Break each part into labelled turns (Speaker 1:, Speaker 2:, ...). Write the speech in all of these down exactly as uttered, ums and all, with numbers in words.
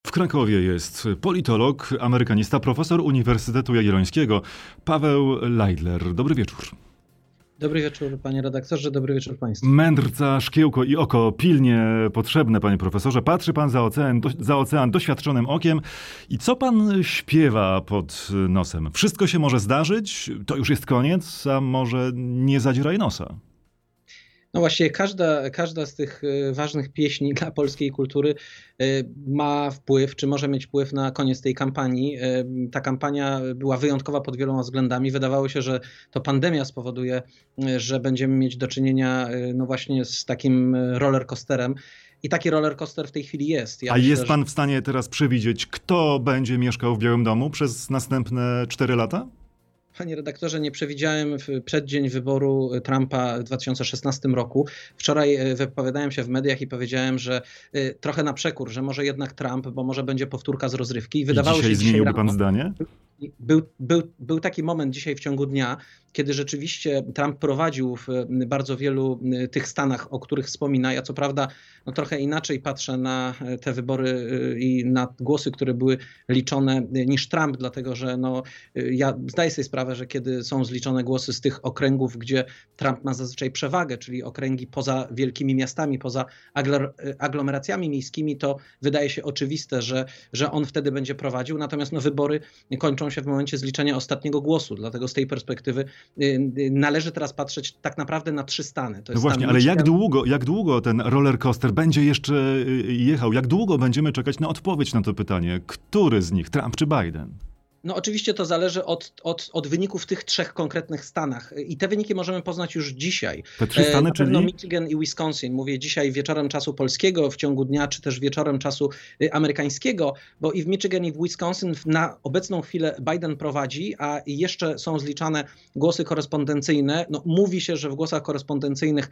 Speaker 1: W Krakowie jest politolog, amerykanista, profesor Uniwersytetu Jagiellońskiego Paweł Leidler. Dobry wieczór.
Speaker 2: Dobry wieczór, panie redaktorze, dobry wieczór państwu.
Speaker 1: Mędrca, szkiełko i oko pilnie potrzebne, panie profesorze. Patrzy pan za ocean, do, za ocean doświadczonym okiem i co pan śpiewa pod nosem? Wszystko się może zdarzyć, to już jest koniec, a może nie zadzieraj nosa?
Speaker 2: No właśnie, każda, każda z tych ważnych pieśni dla polskiej kultury ma wpływ, czy może mieć wpływ na koniec tej kampanii. Ta kampania była wyjątkowa pod wieloma względami. Wydawało się, że to pandemia spowoduje, że będziemy mieć do czynienia no właśnie z takim rollercoasterem. I taki rollercoaster w tej chwili jest. Ja
Speaker 1: A
Speaker 2: myślę,
Speaker 1: jest pan
Speaker 2: że...
Speaker 1: w stanie teraz przewidzieć, kto będzie mieszkał w Białym Domu przez następne cztery lata?
Speaker 2: Panie redaktorze, nie przewidziałem w przeddzień wyboru Trumpa w dwa tysiące szesnastym roku. Wczoraj wypowiadałem się w mediach i powiedziałem, że trochę na przekór, że może jednak Trump, bo może będzie powtórka z rozrywki. I wydawało
Speaker 1: I dzisiaj
Speaker 2: się
Speaker 1: zmieniłby
Speaker 2: dzisiaj
Speaker 1: pan
Speaker 2: rano,
Speaker 1: zdanie?
Speaker 2: Był, był, był taki moment dzisiaj w ciągu dnia, kiedy rzeczywiście Trump prowadził w bardzo wielu tych stanach, o których wspomina. Ja co prawda no, trochę inaczej patrzę na te wybory i na głosy, które były liczone niż Trump, dlatego że no, ja zdaję sobie sprawę, że kiedy są zliczone głosy z tych okręgów, gdzie Trump ma zazwyczaj przewagę, czyli okręgi poza wielkimi miastami, poza aglomeracjami miejskimi, to wydaje się oczywiste, że, że on wtedy będzie prowadził. Natomiast no, wybory kończą się w momencie zliczenia ostatniego głosu. Dlatego z tej perspektywy należy teraz patrzeć tak naprawdę na trzy stany. To jest
Speaker 1: no właśnie,
Speaker 2: stan
Speaker 1: ale
Speaker 2: Michigan...
Speaker 1: jak długo, jak długo ten rollercoaster będzie jeszcze jechał? Jak długo będziemy czekać na odpowiedź na to pytanie? Który z nich, Trump czy Biden?
Speaker 2: No oczywiście to zależy od, od, od wyników w tych trzech konkretnych stanach i te wyniki możemy poznać już dzisiaj.
Speaker 1: Te trzy stany,
Speaker 2: Na pewno
Speaker 1: czyli?
Speaker 2: Michigan i Wisconsin. Mówię dzisiaj wieczorem czasu polskiego w ciągu dnia, czy też wieczorem czasu amerykańskiego, bo i w Michigan i w Wisconsin na obecną chwilę Biden prowadzi, a jeszcze są zliczane głosy korespondencyjne. No, mówi się, że w głosach korespondencyjnych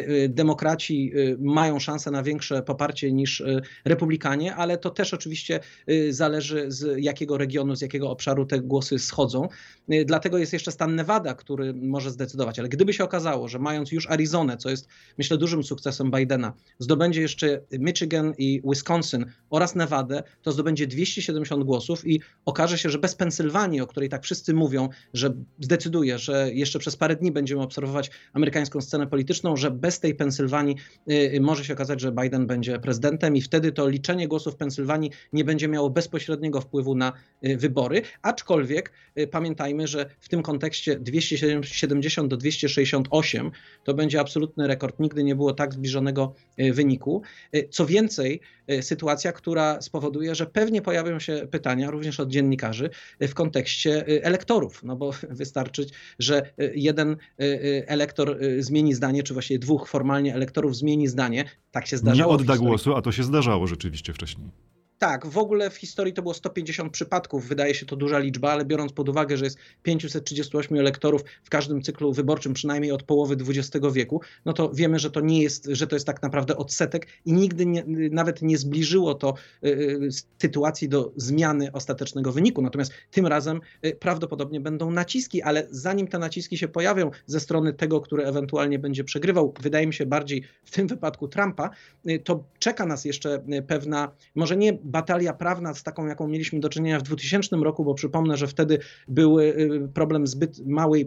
Speaker 2: demokraci mają szansę na większe poparcie niż republikanie, ale to też oczywiście zależy z jakiego regionu, z jakiego obszaru te głosy schodzą. Dlatego jest jeszcze stan Nevada, który może zdecydować. Ale gdyby się okazało, że mając już Arizonę, co jest myślę dużym sukcesem Bidena, zdobędzie jeszcze Michigan i Wisconsin oraz Nevadę, to zdobędzie dwieście siedemdziesiąt głosów i okaże się, że bez Pensylwanii, o której tak wszyscy mówią, że zdecyduje, że jeszcze przez parę dni będziemy obserwować amerykańską scenę polityczną, że bez tej Pensylwanii y, może się okazać, że Biden będzie prezydentem i wtedy to liczenie głosów w Pensylwanii nie będzie miało bezpośredniego wpływu na y, wybory. Aczkolwiek y, pamiętajmy, że w tym kontekście dwieście siedemdziesiąt do dwieście sześćdziesiąt osiem to będzie absolutny rekord. Nigdy nie było tak zbliżonego y, wyniku. Y, co więcej, y, sytuacja, która spowoduje, że pewnie pojawią się pytania również od dziennikarzy y, w kontekście y, elektorów. No bo wystarczy, że y, jeden y, y, elektor y, zmieni zdanie, czy właściwie dwóch formalnie elektorów zmieni zdanie. Tak się zdarzało.
Speaker 1: Nie odda głosu, a to się zdarzało rzeczywiście wcześniej.
Speaker 2: Tak, w ogóle w historii to było sto pięćdziesiąt przypadków, wydaje się to duża liczba, ale biorąc pod uwagę, że jest pięćset trzydzieści osiem elektorów w każdym cyklu wyborczym, przynajmniej od połowy dwudziestego wieku, no to wiemy, że to nie jest, że to jest tak naprawdę odsetek i nigdy nie, nawet nie zbliżyło to y, sytuacji do zmiany ostatecznego wyniku. Natomiast tym razem y, prawdopodobnie będą naciski, ale zanim te naciski się pojawią ze strony tego, który ewentualnie będzie przegrywał, wydaje mi się bardziej w tym wypadku Trumpa, y, to czeka nas jeszcze y, pewna, może nie batalia prawna z taką, jaką mieliśmy do czynienia w dwutysięcznym roku, bo przypomnę, że wtedy był problem zbyt małej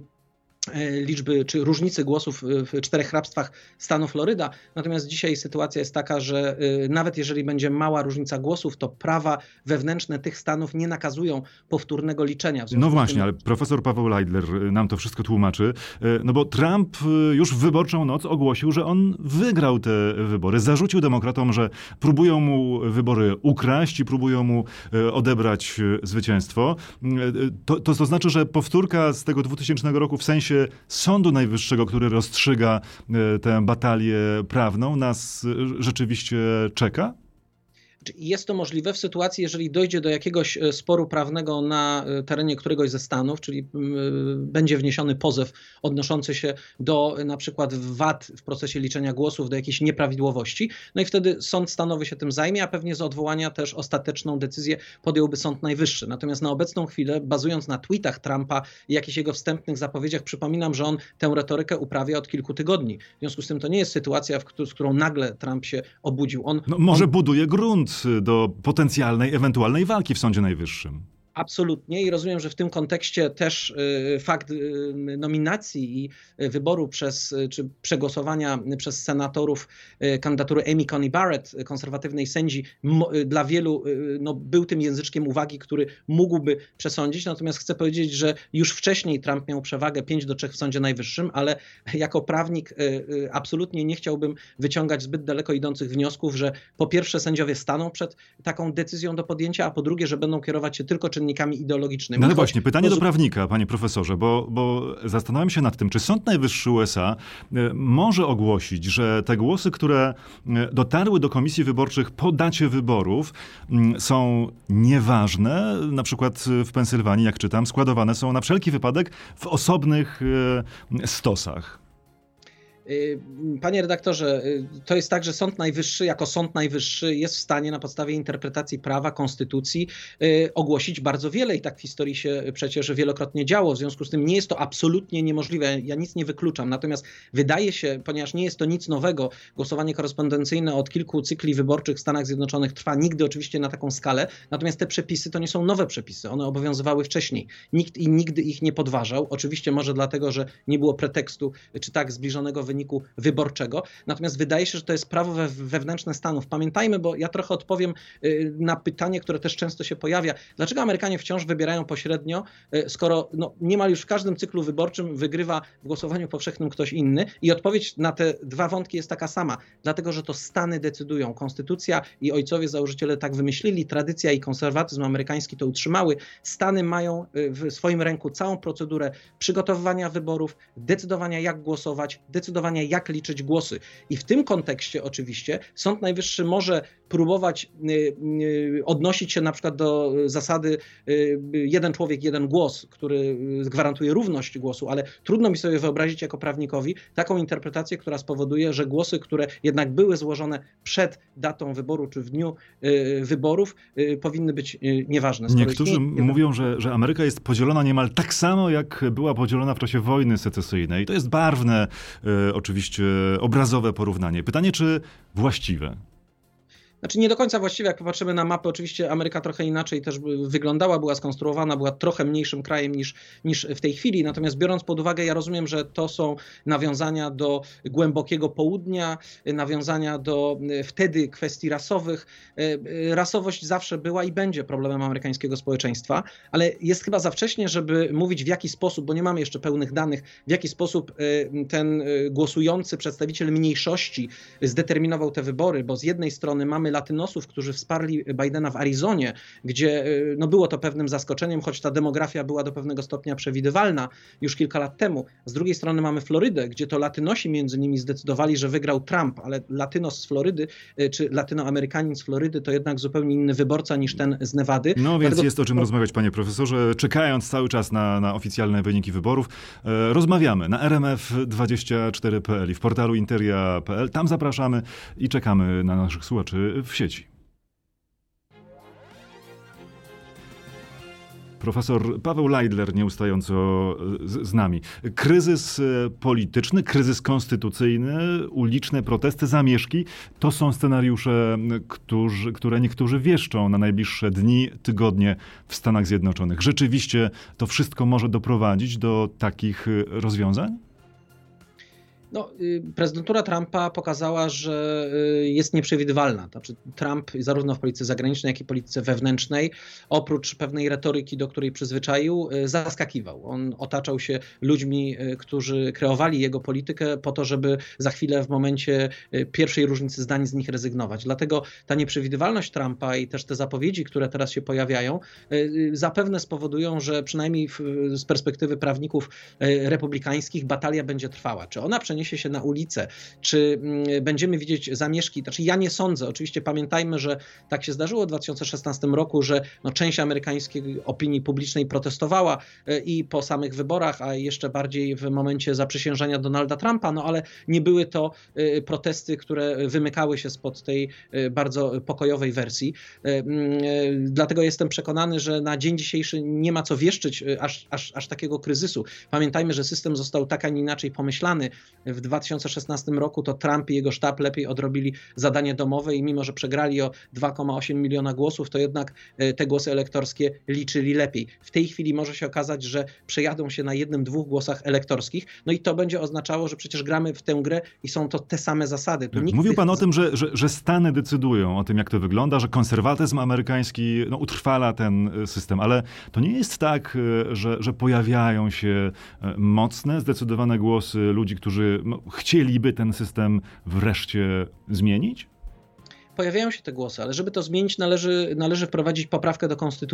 Speaker 2: liczby czy różnicy głosów w czterech hrabstwach stanu Floryda. Natomiast dzisiaj sytuacja jest taka, że nawet jeżeli będzie mała różnica głosów, to prawa wewnętrzne tych stanów nie nakazują powtórnego liczenia.
Speaker 1: No właśnie, tym... ale profesor Paweł Leidler nam to wszystko tłumaczy. No bo Trump już w wyborczą noc ogłosił, że on wygrał te wybory. Zarzucił demokratom, że próbują mu wybory ukraść i próbują mu odebrać zwycięstwo. To, to, to znaczy, że powtórka z tego dwutysięcznego roku w sensie Sądu Najwyższego, który rozstrzyga tę batalię prawną, nas rzeczywiście czeka?
Speaker 2: Jest to możliwe w sytuacji, jeżeli dojdzie do jakiegoś sporu prawnego na terenie któregoś ze stanów, czyli będzie wniesiony pozew odnoszący się do na przykład wad w procesie liczenia głosów, do jakiejś nieprawidłowości. No i wtedy sąd stanowy się tym zajmie, a pewnie z odwołania też ostateczną decyzję podjąłby Sąd Najwyższy. Natomiast na obecną chwilę, bazując na tweetach Trumpa i jakichś jego wstępnych zapowiedziach, przypominam, że on tę retorykę uprawia od kilku tygodni. W związku z tym to nie jest sytuacja, w którą, z którą nagle Trump się obudził. On,
Speaker 1: no, może
Speaker 2: on...
Speaker 1: buduje grunt powód do potencjalnej, ewentualnej walki w Sądzie Najwyższym.
Speaker 2: Absolutnie i rozumiem, że w tym kontekście też fakt nominacji i wyboru przez, czy przegłosowania przez senatorów kandydatury Amy Coney Barrett, konserwatywnej sędzi, dla wielu no, był tym języczkiem uwagi, który mógłby przesądzić. Natomiast chcę powiedzieć, że już wcześniej Trump miał przewagę pięć do trzech w Sądzie Najwyższym, ale jako prawnik absolutnie nie chciałbym wyciągać zbyt daleko idących wniosków, że po pierwsze sędziowie staną przed taką decyzją do podjęcia, a po drugie, że będą kierować się tylko czynnikami ideologicznymi.
Speaker 1: No ale właśnie, pytanie do prawnika, panie profesorze, bo, bo zastanawiam się nad tym, czy Sąd Najwyższy U S A może ogłosić, że te głosy, które dotarły do komisji wyborczych po dacie wyborów, są nieważne. Na przykład w Pensylwanii, jak czytam, składowane są na wszelki wypadek w osobnych stosach.
Speaker 2: Panie redaktorze, to jest tak, że Sąd Najwyższy jako Sąd Najwyższy jest w stanie na podstawie interpretacji prawa, konstytucji ogłosić bardzo wiele i tak w historii się przecież wielokrotnie działo. W związku z tym nie jest to absolutnie niemożliwe. Ja nic nie wykluczam. Natomiast wydaje się, ponieważ nie jest to nic nowego, głosowanie korespondencyjne od kilku cykli wyborczych w Stanach Zjednoczonych trwa nigdy oczywiście na taką skalę. Natomiast te przepisy to nie są nowe przepisy. One obowiązywały wcześniej. Nikt i nigdy ich nie podważał. Oczywiście może dlatego, że nie było pretekstu czy tak zbliżonego wyniku wyniku wyborczego. Natomiast wydaje się, że to jest prawo we, wewnętrzne Stanów. Pamiętajmy, bo ja trochę odpowiem na pytanie, które też często się pojawia. Dlaczego Amerykanie wciąż wybierają pośrednio, skoro no, niemal już w każdym cyklu wyborczym wygrywa w głosowaniu powszechnym ktoś inny? I odpowiedź na te dwa wątki jest taka sama. Dlatego, że to Stany decydują. Konstytucja i ojcowie założyciele tak wymyślili, tradycja i konserwatyzm amerykański to utrzymały. Stany mają w swoim ręku całą procedurę przygotowywania wyborów, decydowania jak głosować, decydowania jak liczyć głosy. I w tym kontekście oczywiście Sąd Najwyższy może próbować odnosić się na przykład do zasady jeden człowiek, jeden głos, który gwarantuje równość głosu, ale trudno mi sobie wyobrazić jako prawnikowi taką interpretację, która spowoduje, że głosy, które jednak były złożone przed datą wyboru czy w dniu wyborów, powinny być nieważne. Skoro
Speaker 1: Niektórzy nie... mówią, że, że Ameryka jest podzielona niemal tak samo, jak była podzielona w czasie wojny secesyjnej. To jest barwne, oczywiście obrazowe porównanie. Pytanie, czy właściwe?
Speaker 2: Znaczy nie do końca właściwie, jak popatrzymy na mapę, oczywiście Ameryka trochę inaczej też wyglądała, była skonstruowana, była trochę mniejszym krajem niż, niż w tej chwili, natomiast biorąc pod uwagę, ja rozumiem, że to są nawiązania do głębokiego południa, nawiązania do wtedy kwestii rasowych. Rasowość zawsze była i będzie problemem amerykańskiego społeczeństwa, ale jest chyba za wcześnie, żeby mówić w jaki sposób, bo nie mamy jeszcze pełnych danych, w jaki sposób ten głosujący przedstawiciel mniejszości zdeterminował te wybory, bo z jednej strony mamy latynosów, którzy wsparli Bidena w Arizonie, gdzie no, było to pewnym zaskoczeniem, choć ta demografia była do pewnego stopnia przewidywalna już kilka lat temu. Z drugiej strony mamy Florydę, gdzie to latynosi między nimi zdecydowali, że wygrał Trump, ale latynos z Florydy, czy latynoamerykanin z Florydy to jednak zupełnie inny wyborca niż ten z Nevady.
Speaker 1: No więc Dlatego... jest o czym rozmawiać, panie profesorze. Czekając cały czas na, na oficjalne wyniki wyborów, e, rozmawiamy na R M F dwadzieścia cztery kropka p l i w portalu interia kropka p l. Tam zapraszamy i czekamy na naszych słuchaczy w sieci. Profesor Paweł Leidler nieustająco z, z nami. Kryzys polityczny, kryzys konstytucyjny, uliczne protesty, zamieszki to są scenariusze, którzy, które niektórzy wieszczą na najbliższe dni, tygodnie w Stanach Zjednoczonych. Rzeczywiście to wszystko może doprowadzić do takich rozwiązań?
Speaker 2: No, prezydentura Trumpa pokazała, że jest nieprzewidywalna. Znaczy, Trump zarówno w polityce zagranicznej, jak i polityce wewnętrznej, oprócz pewnej retoryki, do której przyzwyczaił, zaskakiwał. On otaczał się ludźmi, którzy kreowali jego politykę po to, żeby za chwilę w momencie pierwszej różnicy zdań z nich rezygnować. Dlatego ta nieprzewidywalność Trumpa i też te zapowiedzi, które teraz się pojawiają, zapewne spowodują, że przynajmniej z perspektywy prawników republikańskich batalia będzie trwała. Czy ona przeniesie się na ulicę, czy będziemy widzieć zamieszki, znaczy ja nie sądzę, oczywiście pamiętajmy, że tak się zdarzyło w dwa tysiące szesnastym roku, że no część amerykańskiej opinii publicznej protestowała i po samych wyborach, a jeszcze bardziej w momencie zaprzysiężenia Donalda Trumpa, no ale nie były to protesty, które wymykały się spod tej bardzo pokojowej wersji. Dlatego jestem przekonany, że na dzień dzisiejszy nie ma co wieszczyć aż, aż, aż takiego kryzysu. Pamiętajmy, że system został tak, a nie inaczej pomyślany w dwa tysiące szesnastym roku to Trump i jego sztab lepiej odrobili zadanie domowe i mimo, że przegrali o dwa przecinek osiem miliona głosów, to jednak te głosy elektorskie liczyli lepiej. W tej chwili może się okazać, że przejadą się na jednym, dwóch głosach elektorskich, no i to będzie oznaczało, że przecież gramy w tę grę i są to te same zasady. Tu nikt
Speaker 1: Mówił
Speaker 2: tych...
Speaker 1: pan o tym, że, że, że Stany decydują o tym, jak to wygląda, że konserwatyzm amerykański no, utrwala ten system, ale to nie jest tak, że, że pojawiają się mocne, zdecydowane głosy ludzi, którzy no, chcieliby ten system wreszcie zmienić?
Speaker 2: Pojawiają się te głosy, ale żeby to zmienić, należy, należy wprowadzić poprawkę do konstytucji.